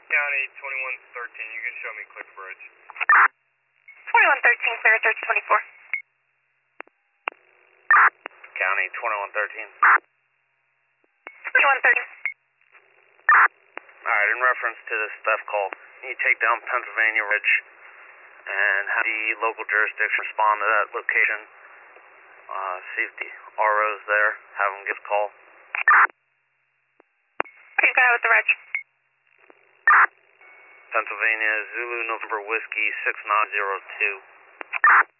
County 2113, you can show me Cliff Bridge. 2113, clear 1324. County 2113. 2113. Alright, in reference to this theft call, you take down Pennsylvania Ridge and have the local jurisdiction respond to that location. See if the RO's there, have them give a call. Okay, go ahead with the reg. Pennsylvania, Zulu November Whiskey 6902.